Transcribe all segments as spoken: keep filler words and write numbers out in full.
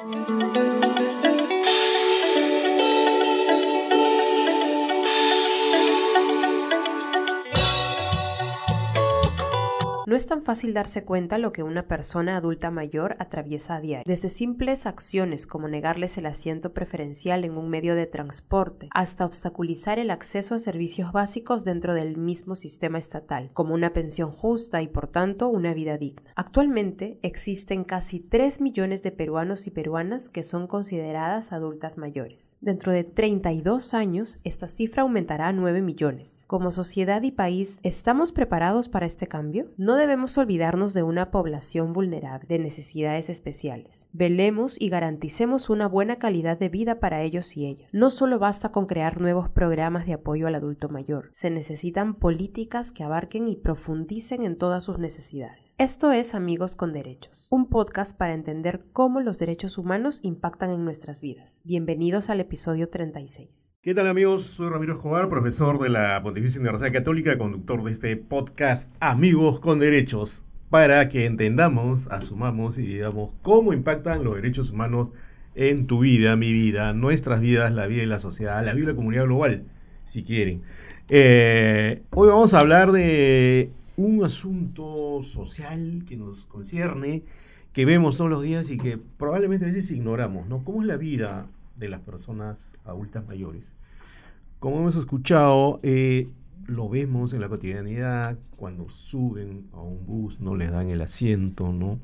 No es tan fácil darse cuenta lo que una persona adulta mayor atraviesa a diario, desde simples acciones como negarles el asiento preferencial en un medio de transporte, hasta obstaculizar el acceso a servicios básicos dentro del mismo sistema estatal, como una pensión justa y por tanto una vida digna. Actualmente existen casi tres millones de peruanos y peruanas que son consideradas adultas mayores. Dentro de treinta y dos años, esta cifra aumentará a nueve millones. Como sociedad y país, ¿estamos preparados para este cambio? No debemos olvidarnos de una población vulnerable, de necesidades especiales. Velemos y garanticemos una buena calidad de vida para ellos y ellas. No solo basta con crear nuevos programas de apoyo al adulto mayor, se necesitan políticas que abarquen y profundicen en todas sus necesidades. Esto es Amigos con Derechos, un podcast para entender cómo los derechos humanos impactan en nuestras vidas. Bienvenidos al episodio treinta y seis. ¿Qué tal, amigos? Soy Ramiro Escobar, profesor de la Pontificia Universidad Católica, conductor de este podcast Amigos con Derechos, para que entendamos, asumamos y digamos cómo impactan los derechos humanos en tu vida, mi vida, nuestras vidas, la vida de la sociedad, la vida de la comunidad global, si quieren. Eh, hoy vamos a hablar de un asunto social que nos concierne, que vemos todos los días y que probablemente a veces ignoramos, ¿no? ¿Cómo es la vida de las personas adultas mayores? Como hemos escuchado, eh, lo vemos en la cotidianidad, cuando suben a un bus, no les dan el asiento, ¿no?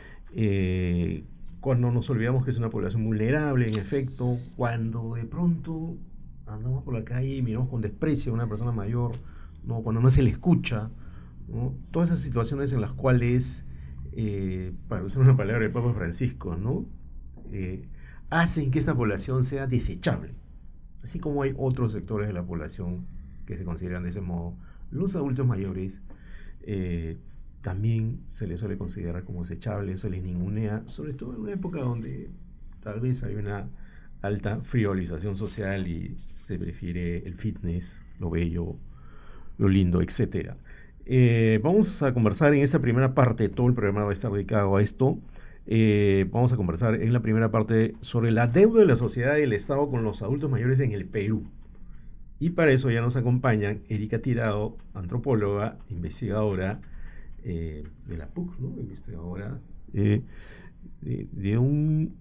Eh, cuando nos olvidamos que es una población vulnerable, en efecto, cuando de pronto andamos por la calle y miramos con desprecio a una persona mayor, ¿no? Cuando no se le escucha, ¿no? Todas esas situaciones en las cuales, eh, para usar una palabra del Papa Francisco, ¿no? Eh, hacen que esta población sea desechable, así como hay otros sectores de la población que se consideran de ese modo. Los adultos mayores eh, también se les suele considerar como desechables, se les ningunea, sobre todo en una época donde tal vez hay una alta frivolización social y se prefiere el fitness, lo bello, lo lindo, etcétera. Eh, vamos a conversar en esta primera parte, todo el programa va a estar dedicado a esto. Eh, vamos a conversar en la primera parte sobre la deuda de la sociedad y del Estado con los adultos mayores en el Perú. Y para eso ya nos acompañan Erika Tirado, antropóloga, investigadora eh, de la P U C, ¿no? Investigadora eh, de, de un,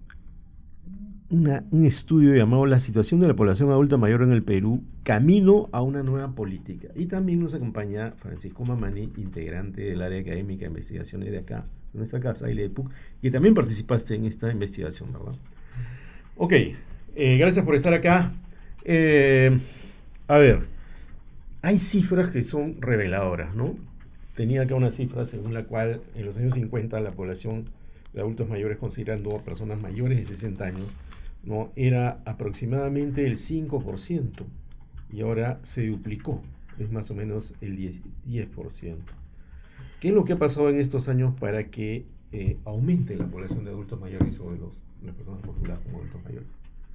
una, un estudio llamado La situación de la población adulta mayor en el Perú, camino a una nueva política. Y también nos acompaña Francisco Mamani, integrante del área académica de investigaciones de acá, de nuestra casa, y de P U C, que también participaste en esta investigación, ¿verdad? Ok, eh, gracias por estar acá. Eh, a ver, hay cifras que son reveladoras, ¿no? Tenía acá una cifra según la cual en los años cincuenta la población de adultos mayores, considerando a personas mayores de sesenta años, ¿no? Era aproximadamente el cinco por ciento y ahora se duplicó, es más o menos el diez por ciento. ¿Qué es lo que ha pasado en estos años para que eh, aumente la población de adultos mayores o de los, las personas postuladas como adultos mayores?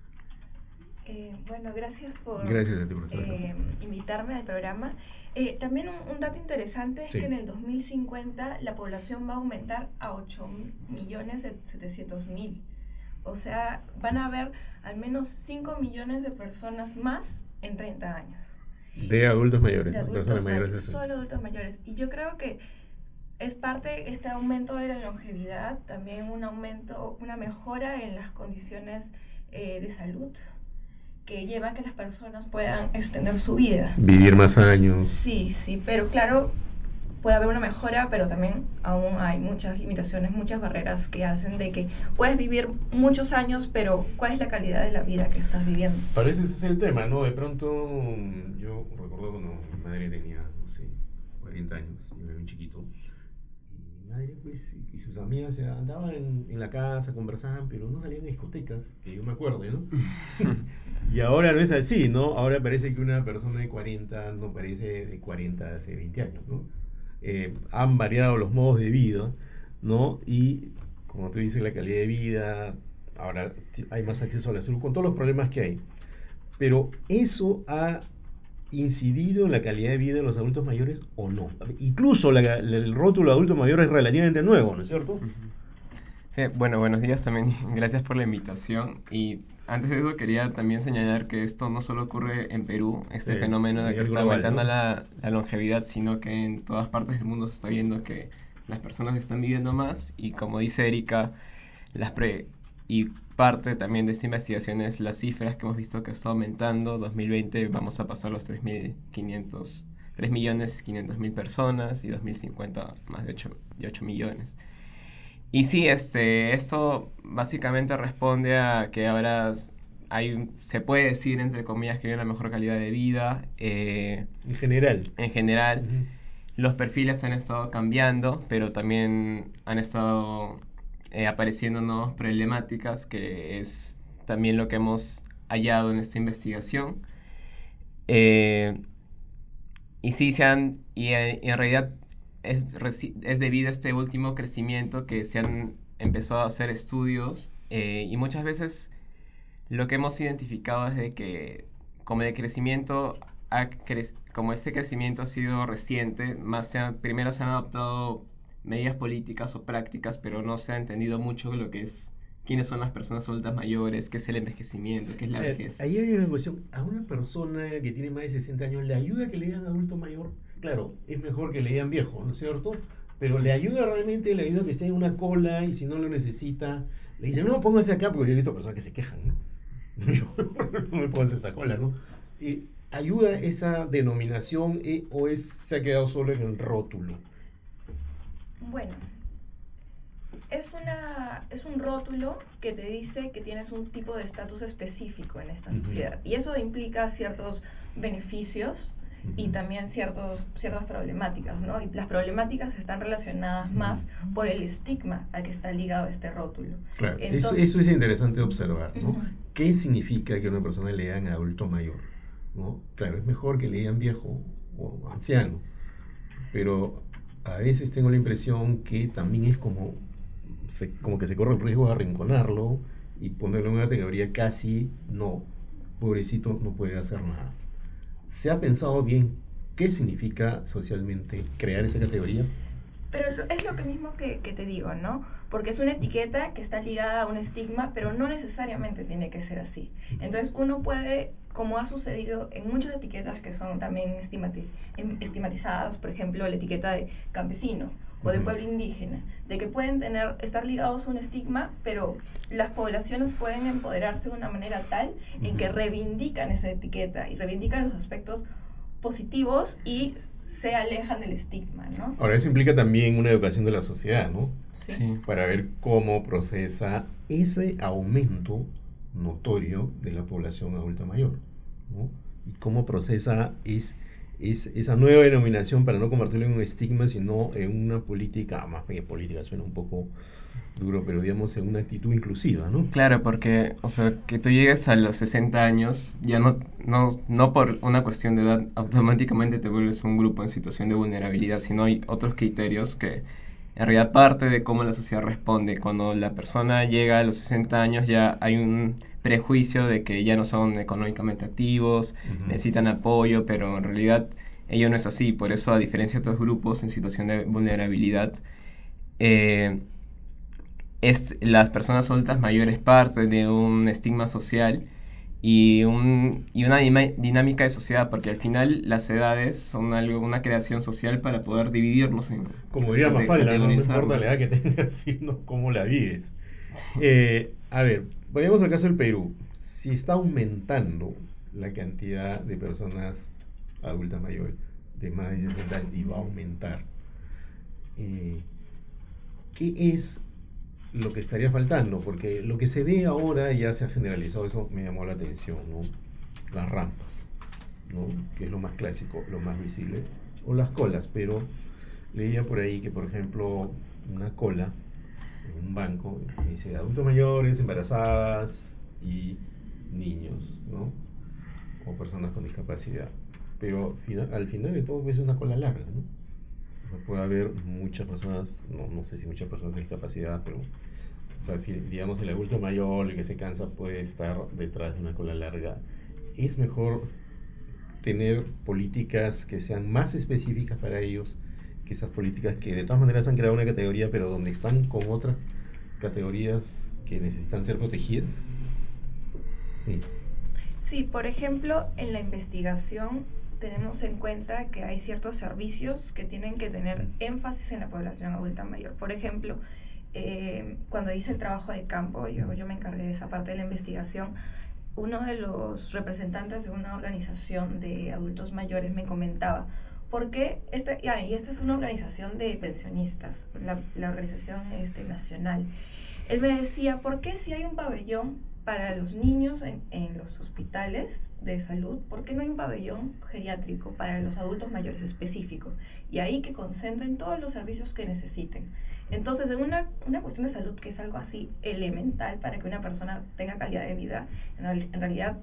Eh, bueno, gracias por gracias a ti, profesora. eh, invitarme al programa. Eh, también un, un dato interesante es sí. que en el dos mil cincuenta la población va a aumentar a ocho millones setecientos mil. O sea, van a haber al menos cinco millones de personas más en treinta años. De adultos mayores. De adultos mayores, mayores solo adultos mayores. Y yo creo que es parte este aumento de la longevidad, también un aumento, una mejora en las condiciones eh, de salud, que lleva a que las personas puedan extender su vida. Vivir más años. Sí, sí, pero claro, puede haber una mejora, pero también aún hay muchas limitaciones, muchas barreras que hacen de que puedes vivir muchos años, pero ¿cuál es la calidad de la vida que estás viviendo? Parece ese es el tema, ¿no? De pronto, yo recuerdo cuando mi madre tenía, no sé, cuarenta años, yo era muy chiquito, y mi madre, pues, y sus amigas andaban en, en la casa, conversaban, pero no salían a discotecas, que yo me acuerdo, ¿no? Y ahora no es así, ¿no? Ahora parece que una persona de cuarenta no parece de cuarenta hace veinte años, ¿no? Eh, han variado los modos de vida, ¿no? Y, como tú dices, la calidad de vida, ahora hay más acceso a la salud, con todos los problemas que hay. Pero ¿eso ha incidido en la calidad de vida de los adultos mayores o no? Incluso la, el rótulo de adulto mayor es relativamente nuevo, ¿no es cierto? Eh, bueno, buenos días también, gracias por la invitación. Y antes de eso quería también señalar que esto no solo ocurre en Perú, este Es fenómeno a de que nivel está global, aumentando ¿no? la, la longevidad, sino que en todas partes del mundo se está viendo que las personas están viviendo más y como dice Erika, las pre y parte también de esta investigación es las cifras que hemos visto que está aumentando. dos mil veinte vamos a pasar los tres mil quinientos, tres millones quinientos mil personas y dos mil cincuenta más de ocho, de ocho millones. Y sí, este, esto básicamente responde a que ahora hay, un- se puede decir, entre comillas, que hay una mejor calidad de vida. eh, En general. en general, Ujú. los perfiles han estado cambiando, pero también han estado eh, apareciendo nuevas problemáticas, que es también lo que hemos hallado en esta investigación. Eh, y sí, se han, y, eh, y en realidad es, reci- es debido a este último crecimiento que se han empezado a hacer estudios eh, y muchas veces lo que hemos identificado es de que como el crecimiento ha cre- como este crecimiento ha sido reciente, más se han- primero se han adoptado medidas políticas o prácticas, pero no se ha entendido mucho lo que es quiénes son las personas adultas mayores, qué es el envejecimiento, qué es la Eh, vejez. ahí hay una cuestión. A una persona que tiene más de sesenta años, ¿le ayuda que le digan adulto mayor? Claro, es mejor que le digan viejo, ¿no es cierto? Pero le ayuda realmente, le ayuda que esté en una cola y si no lo necesita, le dicen, no, póngase acá, porque yo he visto personas que se quejan, ¿no? Yo no me puedo hacer esa cola, ¿no? Y ¿ayuda esa denominación eh, o es, se ha quedado solo en el rótulo? Bueno, es, una, es un rótulo que te dice que tienes un tipo de estatus específico en esta Ujú. sociedad. Y eso implica ciertos beneficios y Ujú. también ciertos, ciertas problemáticas, ¿no? Y las problemáticas están relacionadas más por el estigma al que está ligado este rótulo. Claro, eso, Entonces, eso es interesante observar, ¿no? Ujú. ¿Qué significa que a una persona le digan adulto mayor? ¿No? Claro, es mejor que le digan viejo o anciano, pero a veces tengo la impresión que también es como, se- como que se corre el riesgo de arrinconarlo y ponerlo en una categoría casi, no, pobrecito, no puede hacer nada. ¿Se ha pensado bien qué significa socialmente crear esa categoría? Pero lo- es lo que mismo que, que te digo, ¿no? Porque es una etiqueta que está ligada a un estigma, pero no necesariamente tiene que ser así. Entonces uno puede, como ha sucedido en muchas etiquetas que son también estimati- em- estigmatizadas, por ejemplo, la etiqueta de campesino o de Ujú. pueblo indígena, de que pueden tener, estar ligados a un estigma, pero las poblaciones pueden empoderarse de una manera tal en que Ujú. reivindican esa etiqueta y reivindican los aspectos positivos y se alejan del estigma, ¿no? Ahora, eso implica también una educación de la sociedad, ¿no? Sí. Sí. Para ver cómo procesa ese aumento notorio de la población adulta mayor, ¿no? Y cómo procesa es, es, esa nueva denominación para no convertirlo en un estigma, sino en una política, más bien política suena un poco duro, pero digamos en una actitud inclusiva, ¿no? Claro, porque, o sea, que tú llegues a los sesenta años, ya no, no, no por una cuestión de edad, automáticamente te vuelves un grupo en situación de vulnerabilidad, sino hay otros criterios que en realidad parte de cómo la sociedad responde. Cuando la persona llega a los sesenta años ya hay un prejuicio de que ya no son económicamente activos, Ujú. necesitan apoyo, pero en realidad ello no es así. Por eso, a diferencia de otros grupos en situación de vulnerabilidad, eh, es, las personas adultas mayores parte de un estigma social y, un, y una dima- dinámica de sociedad, porque al final las edades son algo, una creación social para poder dividirnos en Como diría cate- Mafalda, ¿no? No importa categorizarnos. la edad que tengas, sino cómo la vives. Eh, a ver, vayamos al caso del Perú. Si está aumentando la cantidad de personas adultas mayores de más de sesenta años y va a aumentar, eh, ¿qué es lo que estaría faltando? Porque lo que se ve ahora ya se ha generalizado, eso me llamó la atención, ¿no? Las rampas, ¿no? Que es lo más clásico, lo más visible, o las colas, pero leía por ahí que, por ejemplo, una cola en un banco dice adultos mayores, embarazadas y niños, ¿no? O personas con discapacidad. Pero final, al final de todo es una cola larga, ¿no? O sea, puede haber muchas personas, no, no sé si muchas personas con discapacidad, pero o sea, digamos el adulto mayor, el que se cansa, puede estar detrás de una cola larga. Es mejor tener políticas que sean más específicas para ellos que esas políticas que de todas maneras han creado una categoría, pero donde están con otra categorías que necesitan ser protegidas? Sí. Sí, por ejemplo, en la investigación tenemos en cuenta que hay ciertos servicios que tienen que tener énfasis en la población adulta mayor. Por ejemplo, eh, cuando hice el trabajo de campo, yo, yo me encargué de esa parte de la investigación, uno de los representantes de una organización de adultos mayores me comentaba, ¿por qué? Esta, y esta es una organización de pensionistas, la, la organización este, nacional. Él me decía, ¿por qué si hay un pabellón para los niños en, en los hospitales de salud, por qué no hay un pabellón geriátrico para los adultos mayores específico? Y ahí que concentren todos los servicios que necesiten. Entonces, en una, una cuestión de salud que es algo así elemental para que una persona tenga calidad de vida, en, en realidad,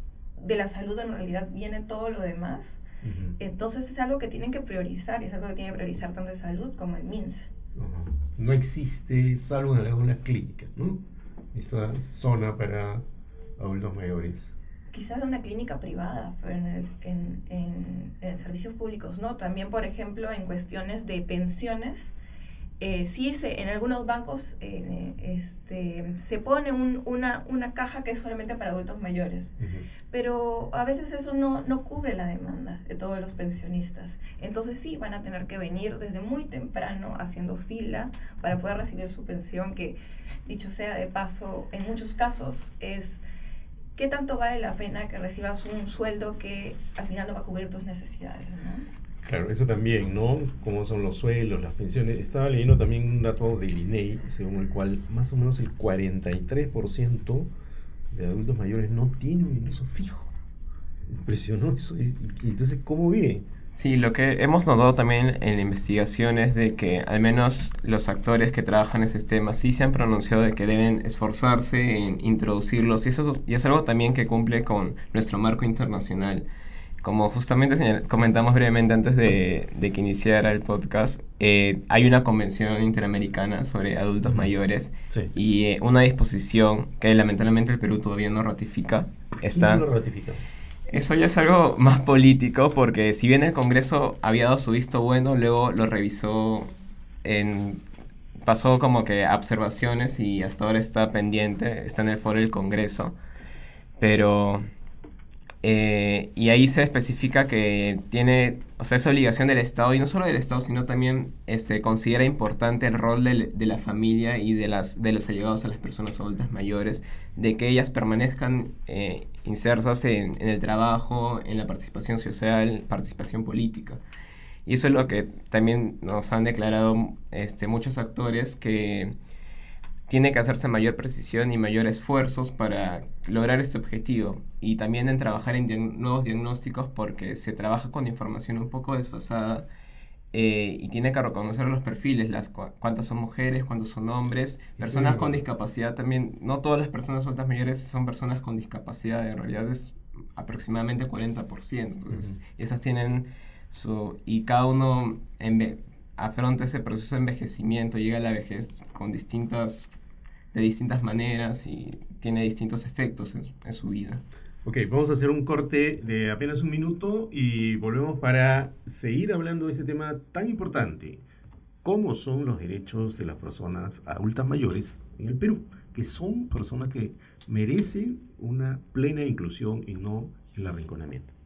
de la salud en realidad viene todo lo demás. Uh-huh. Entonces, es algo que tienen que priorizar, y es algo que tiene que priorizar tanto el salud como el MINSA. Uh-huh. No existe, salvo en algunas clínicas, ¿no?, esta zona para adultos mayores. Quizás una clínica privada, pero en, el, en, en, en servicios públicos no. También, por ejemplo, en cuestiones de pensiones, eh, sí se, en algunos bancos eh, este, se pone un, una, una caja que es solamente para adultos mayores, uh-huh. pero a veces eso no, no cubre la demanda de todos los pensionistas. Entonces sí, van a tener que venir desde muy temprano haciendo fila para poder recibir su pensión, que, dicho sea de paso, en muchos casos es ¿qué tanto vale la pena que recibas un sueldo que al final no va a cubrir tus necesidades, ¿no? Claro, eso también, ¿no? Cómo son los sueldos, las pensiones. Estaba leyendo también un dato del I N E I, según el cual más o menos el cuarenta y tres por ciento de adultos mayores no tiene un ingreso fijo. Impresionó eso. Y, y entonces, ¿cómo vive? Sí, lo que hemos notado también en la investigación es de que al menos los actores que trabajan en ese tema sí se han pronunciado de que deben esforzarse en introducirlos, y eso y es algo también que cumple con nuestro marco internacional. Como justamente señal, comentamos brevemente antes de, de que iniciara el podcast, eh, hay una convención interamericana sobre adultos mayores, sí. y eh, una disposición que lamentablemente el Perú todavía no ratifica. Está, ¿Quién lo ratifica? Eso ya es algo más político, porque si bien el Congreso había dado su visto bueno, luego lo revisó, en, pasó como que a observaciones y hasta ahora está pendiente, está en el foro del Congreso, pero... Eh, y ahí se especifica que tiene, o sea, es obligación del Estado, y no solo del Estado, sino también este, considera importante el rol de, de la familia y de, las, de los allegados a las personas adultas mayores, de que ellas permanezcan eh, insersas en, en el trabajo, en la participación social, participación política. Y eso es lo que también nos han declarado este, muchos actores, que tiene que hacerse mayor precisión y mayor esfuerzos para lograr este objetivo, y también en trabajar en diag- nuevos diagnósticos, porque se trabaja con información un poco desfasada, eh, y tiene que reconocer los perfiles, las cu- cuántas son mujeres, cuántos son hombres, personas sí, con discapacidad también. No todas las personas adultas mayores son personas con discapacidad, en realidad es aproximadamente cuarenta por ciento, entonces uh-huh. esas tienen su... y cada uno en afronta ese proceso de envejecimiento, llega a la vejez con distintas, de distintas maneras, y tiene distintos efectos en, en su vida. Ok, vamos a hacer un corte de apenas un minuto y volvemos para seguir hablando de este tema tan importante. ¿Cómo son los derechos de las personas adultas mayores en el Perú? Que son personas que merecen una plena inclusión y no el arrinconamiento.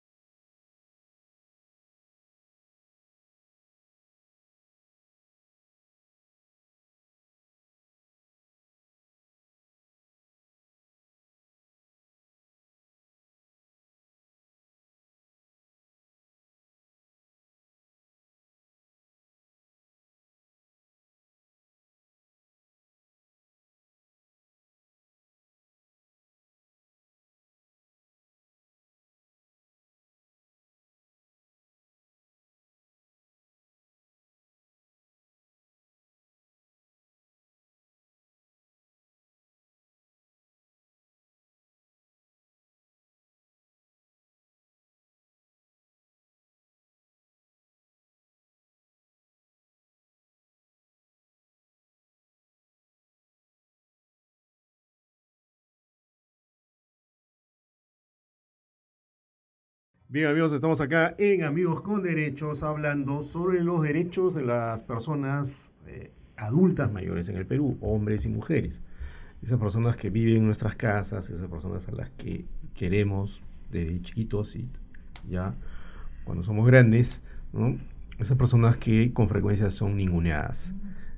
Bien, amigos, estamos acá en Amigos con Derechos hablando sobre los derechos de las personas eh, adultas mayores en el Perú, hombres y mujeres. Esas personas que viven en nuestras casas, esas personas a las que queremos desde chiquitos y ya cuando somos grandes, ¿no? Esas personas que con frecuencia son ninguneadas.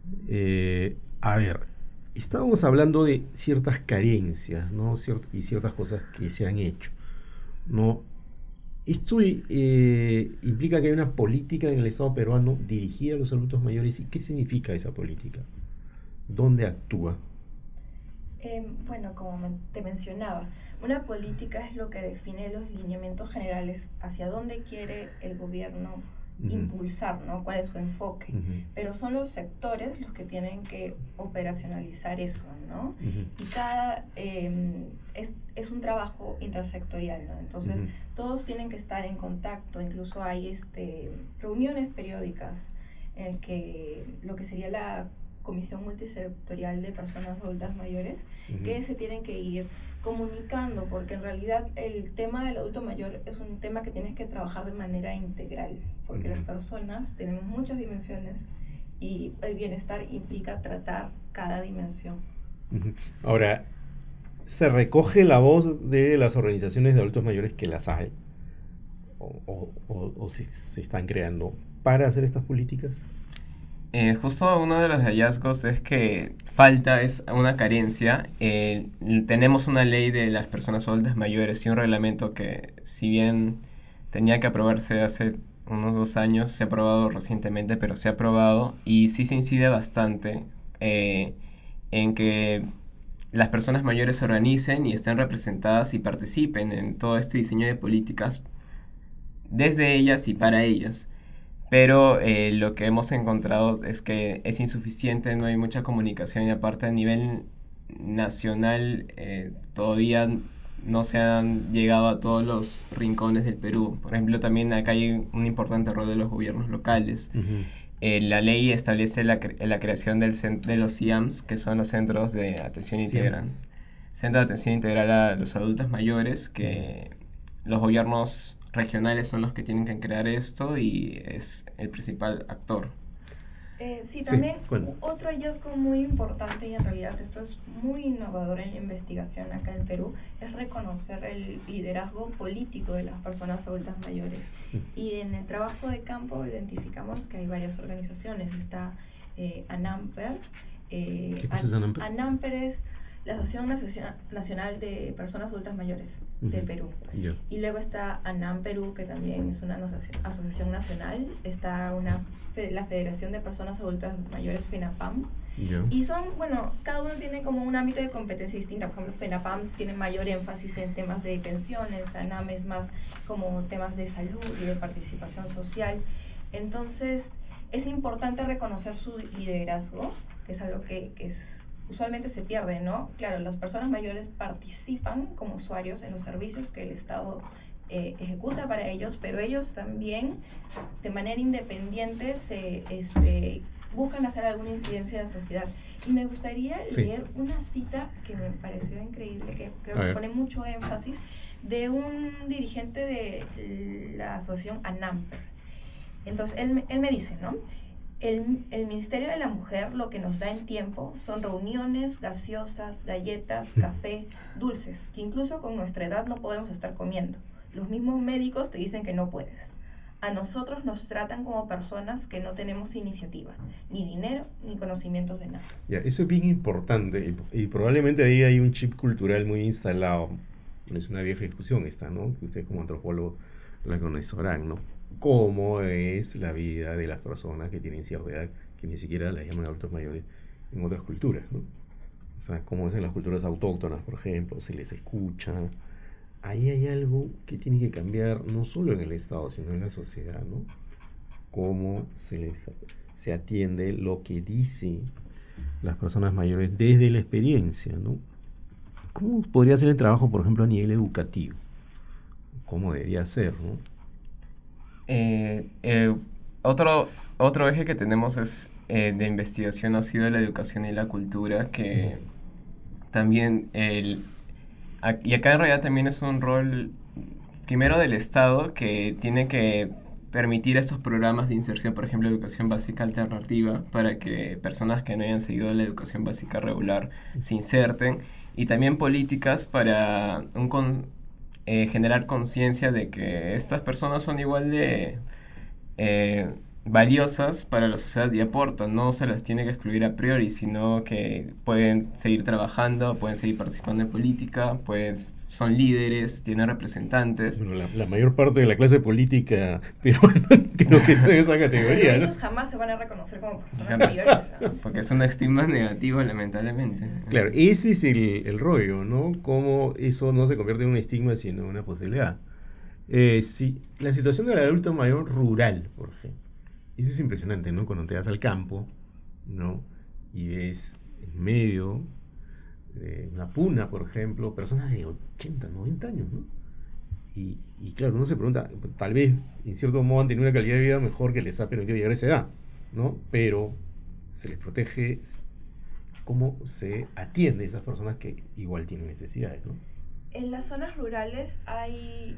Eh, a ver, estábamos hablando de ciertas carencias, ¿no? Ciert- y ciertas cosas que se han hecho, ¿no? Esto eh, implica que hay una política en el Estado peruano dirigida a los adultos mayores. ¿Y qué significa esa política? ¿Dónde actúa? Eh, bueno, como men- te mencionaba, una política es lo que define los lineamientos generales hacia dónde quiere el gobierno Ujú. impulsar, ¿no? ¿Cuál es su enfoque? Ujú. Pero son los sectores los que tienen que operacionalizar eso, ¿no? Ujú. Y cada eh, es, es un trabajo intersectorial, ¿no? Entonces, Ujú. todos tienen que estar en contacto, incluso hay este, reuniones periódicas en el que lo que sería la Comisión Multisectorial de Personas Adultas Mayores, Ujú. que se tienen que ir comunicando, porque en realidad el tema del adulto mayor es un tema que tienes que trabajar de manera integral, porque Ujú. las personas tenemos muchas dimensiones y el bienestar implica tratar cada dimensión. Ujú. Ahora, ¿se recoge la voz de las organizaciones de adultos mayores, que las hay, o, o, o, o si se están creando para hacer estas políticas? Eh, justo uno de los hallazgos es que falta, es una carencia. Eh, tenemos una ley de las personas adultas mayores y un reglamento que, si bien tenía que aprobarse hace unos dos años, se ha aprobado recientemente, pero se ha aprobado y sí se incide bastante eh, en que las personas mayores se organicen y estén representadas y participen en todo este diseño de políticas desde ellas y para ellas. Pero eh, lo que hemos encontrado es que es insuficiente, no hay mucha comunicación y aparte a nivel nacional eh, todavía no se han llegado a todos los rincones del Perú. Por ejemplo, también acá hay un importante rol de los gobiernos locales. Ujú. Eh, la ley establece la, cre- la creación del cen- de los C I A Ms, que son los Centros de Atención Integral. Siempre. Centro de Atención Integral a los Adultos Mayores, que los gobiernos regionales son los que tienen que crear esto y es el principal actor. Eh, sí, Sí, también bueno. u- otro hallazgo muy importante, y en realidad esto es muy innovador en la investigación acá en Perú, es reconocer el liderazgo político de las personas adultas mayores. Y en el trabajo de campo identificamos que hay varias organizaciones. Está eh, ANAMPER. Eh, ¿Qué cosa es ANAMPER? ANAMPER es la Asociación Nacio- Nacional de Personas Adultas Mayores del Ujú. Perú. Ya. Y luego está ANAM Perú, que también es una asoci- asociación nacional. Está una fe- la Federación de Personas Adultas Mayores, FENAPAM. Ya. Y son, bueno, cada uno tiene como un ámbito de competencia distinta. Por ejemplo, FENAPAM tiene mayor énfasis en temas de pensiones, ANAM es más como temas de salud y de participación social. Entonces, es importante reconocer su liderazgo, que es algo que, que es, usualmente se pierde, ¿no? Claro, las personas mayores participan como usuarios en los servicios que el Estado eh, ejecuta para ellos, pero ellos también, de manera independiente, se este, buscan hacer alguna incidencia en la sociedad. Y me gustaría Sí. leer una cita que me pareció increíble, que creo A que ver. pone mucho énfasis, de un dirigente de la asociación ANAMPER. Entonces, él, me- él me dice, ¿no? El, el Ministerio de la Mujer lo que nos da en tiempo son reuniones, gaseosas, galletas, café, dulces, que incluso con nuestra edad no podemos estar comiendo. Los mismos médicos te dicen que no puedes. A nosotros nos tratan como personas que no tenemos iniciativa, ni dinero, ni conocimientos de nada. Ya, eso es bien importante y, y probablemente ahí hay un chip cultural muy instalado. Es una vieja discusión esta, ¿no? Que ustedes como antropólogos la conocerán, ¿no? Cómo es la vida de las personas que tienen cierta edad, que ni siquiera las llaman adultos mayores en otras culturas, ¿no? O sea, cómo es en las culturas autóctonas, por ejemplo, se les escucha. Ahí hay algo que tiene que cambiar no solo en el Estado, sino en la sociedad, ¿no? Cómo se les se atiende lo que dicen las personas mayores desde la experiencia, ¿no? ¿Cómo podría ser el trabajo, por ejemplo, a nivel educativo? ¿Cómo debería ser, no? Eh, eh, otro, otro eje que tenemos es eh, de investigación ha sido la educación y la cultura, que también el, a- y acá en realidad también es un rol primero del Estado que tiene que permitir estos programas de inserción, por ejemplo, educación básica alternativa, para que personas que no hayan seguido la educación básica regular se inserten, y también políticas para un con, eh, generar conciencia de que estas personas son igual de eh, valiosas para la sociedad y aportan, no se las tiene que excluir a priori, sino que pueden seguir trabajando, pueden seguir participando en política, pues son líderes, tienen representantes. Bueno, la, la mayor parte de la clase política peruana creo que está en esa categoría, pero ¿no? ellos jamás se van a reconocer como personas mayores, ¿no? Porque es un estigma negativo, lamentablemente. Claro, ese es el, el rollo, ¿no? Cómo eso no se convierte en un estigma, sino en una posibilidad. Eh, si, la situación del adulto mayor rural, por ejemplo. Eso es impresionante, ¿no? Cuando te vas al campo, ¿no? Y ves en medio de una puna, por ejemplo, personas de ochenta, noventa años, ¿no? Y, y claro, uno se pregunta, tal vez en cierto modo han tenido una calidad de vida mejor que les ha permitido llegar a esa edad, ¿no? Pero se les protege. ¿Cómo se atiende a esas personas que igual tienen necesidades, ¿no? En las zonas rurales hay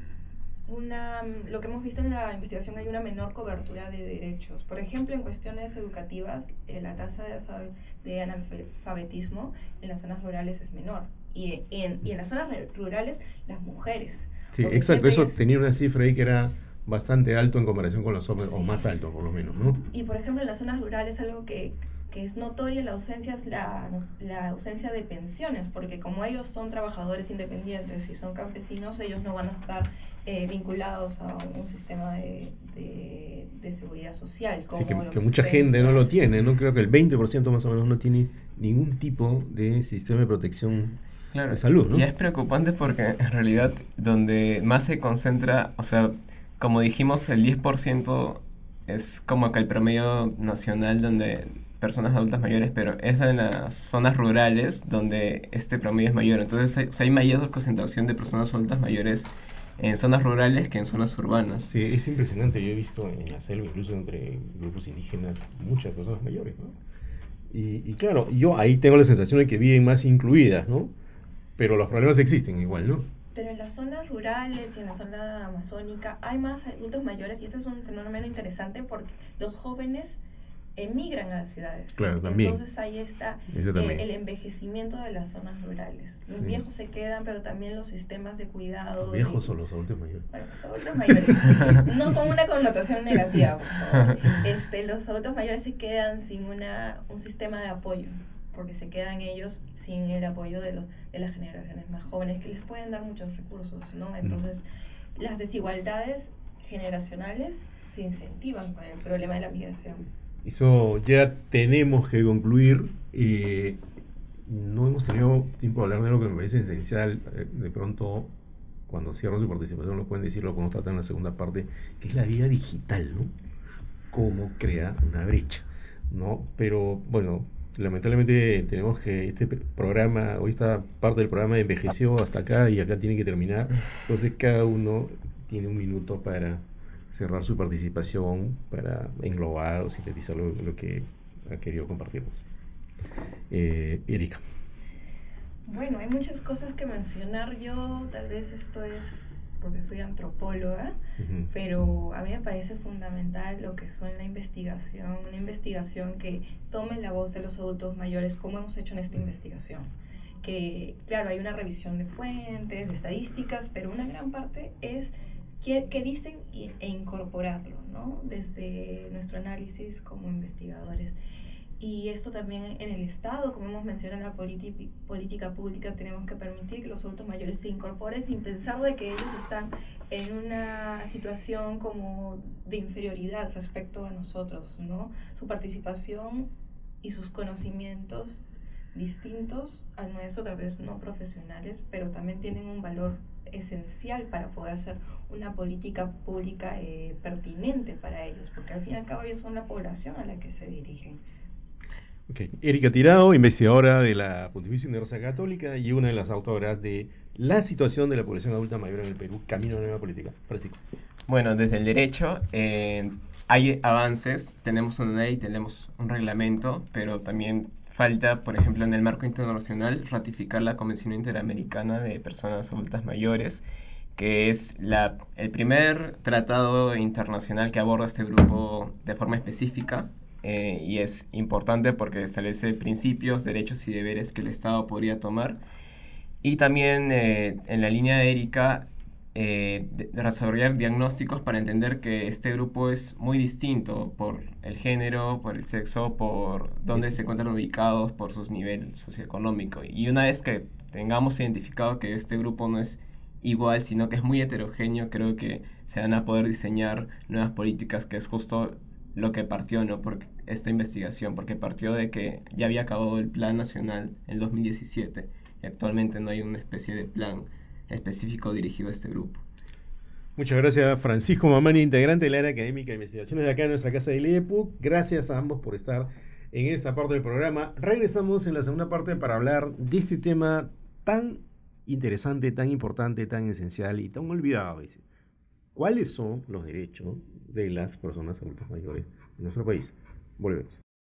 una, lo que hemos visto en la investigación, hay una menor cobertura de derechos. Por ejemplo, en cuestiones educativas, eh, la tasa de, alfab de analfabetismo en las zonas rurales es menor. Y en, y en las zonas rurales, las mujeres. Sí, exacto. Eso tenía una cifra ahí que era bastante alto en comparación con los hombres, sí, o más alto por lo sí. menos, ¿no? Y por ejemplo, en las zonas rurales algo que, que es notoria, la ausencia es la, la ausencia de pensiones, porque como ellos son trabajadores independientes y son campesinos, ellos no van a estar eh, vinculados a un sistema de, de, de seguridad social. Como sí, que, lo que que mucha gente no lo tiene, ¿no? Creo que el veinte por ciento más o menos no tiene ningún tipo de sistema de protección. Claro, de salud, ¿no? Y es preocupante porque en realidad donde más se concentra, o sea, como dijimos, el diez por ciento es como que el promedio nacional donde personas adultas mayores, pero es en las zonas rurales donde este promedio es mayor. Entonces hay, o sea, hay mayor concentración de personas adultas mayores en zonas rurales que en zonas urbanas. Sí, es impresionante. Yo he visto en la selva, incluso entre grupos indígenas, muchas personas mayores, ¿no? Y, y claro, yo ahí tengo la sensación de que viven más incluidas, ¿no? Pero los problemas existen igual, ¿no? Pero en las zonas rurales y en la zona amazónica hay más adultos mayores, y esto es un fenómeno interesante porque los jóvenes emigran a las ciudades. Claro, también. Entonces ahí está eh, el envejecimiento de las zonas rurales. Los sí. viejos se quedan, pero también los sistemas de cuidado. ¿Los viejos de, o los adultos mayores? Bueno, los adultos mayores. No con una connotación negativa, por favor. Este, los adultos mayores se quedan sin una, un sistema de apoyo, porque se quedan ellos sin el apoyo de, los, de las generaciones más jóvenes, que les pueden dar muchos recursos, ¿no? Entonces, mm. las desigualdades generacionales se incentivan con el problema de la migración. Eso ya tenemos que concluir. Eh, no hemos tenido tiempo de hablar de lo que me parece esencial. De pronto, cuando cierro su participación, lo pueden decir, lo podemos tratar en la segunda parte, que es la vida digital, ¿no? Cómo crea una brecha, ¿no? Pero, bueno, lamentablemente tenemos que este programa, hoy esta parte del programa envejeció hasta acá y acá tiene que terminar. Entonces cada uno tiene un minuto para cerrar su participación, para englobar o sintetizar lo, lo que ha querido compartirnos. Eh, Erika. Bueno, hay muchas cosas que mencionar. Yo tal vez esto es porque soy antropóloga, uh-huh. pero a mí me parece fundamental lo que son la investigación, una investigación que tome la voz de los adultos mayores, como hemos hecho en esta investigación. Que, claro, hay una revisión de fuentes, de estadísticas, pero una gran parte es qué, qué dicen y, e incorporarlo, ¿no? Desde nuestro análisis como investigadores. Y esto también en el Estado, como hemos mencionado en la politi- política pública, tenemos que permitir que los adultos mayores se incorporen sin pensar de que ellos están en una situación como de inferioridad respecto a nosotros, ¿no? Su participación y sus conocimientos distintos al nuestro, tal vez no profesionales, pero también tienen un valor esencial para poder hacer una política pública eh, pertinente para ellos, porque al fin y al cabo ellos son la población a la que se dirigen. Okay. Erika Tirado, investigadora de la Pontificia Universidad Católica y una de las autoras de La situación de la población adulta mayor en el Perú, Camino a la nueva política. Francisco. Bueno, desde el derecho eh, hay avances, tenemos una ley, tenemos un reglamento, pero también falta, por ejemplo, en el marco internacional, ratificar la Convención Interamericana de Personas Adultas Mayores, que es la, el primer tratado internacional que aborda este grupo de forma específica, eh, y es importante porque establece principios, derechos y deberes que el Estado podría tomar. Y también eh, en la línea de Erika, eh, de, de desarrollar diagnósticos para entender que este grupo es muy distinto por el género, por el sexo, por dónde sí. se encuentran ubicados, por sus niveles socioeconómicos. Y una vez que tengamos identificado que este grupo no es igual, sino que es muy heterogéneo, creo que se van a poder diseñar nuevas políticas, que es justo lo que partió, ¿no? Por esta investigación, porque partió de que ya había acabado el Plan Nacional en dos mil diecisiete y actualmente no hay una especie de plan específico dirigido a este grupo. Muchas gracias, Francisco Mamani, integrante del área académica de investigaciones de acá en nuestra casa de I E P U. Gracias a ambos por estar en esta parte del programa. Regresamos en la segunda parte para hablar de este tema tan interesante, tan importante, tan esencial y tan olvidado a veces. ¿Cuáles son los derechos de las personas adultas mayores en nuestro país? Volvemos.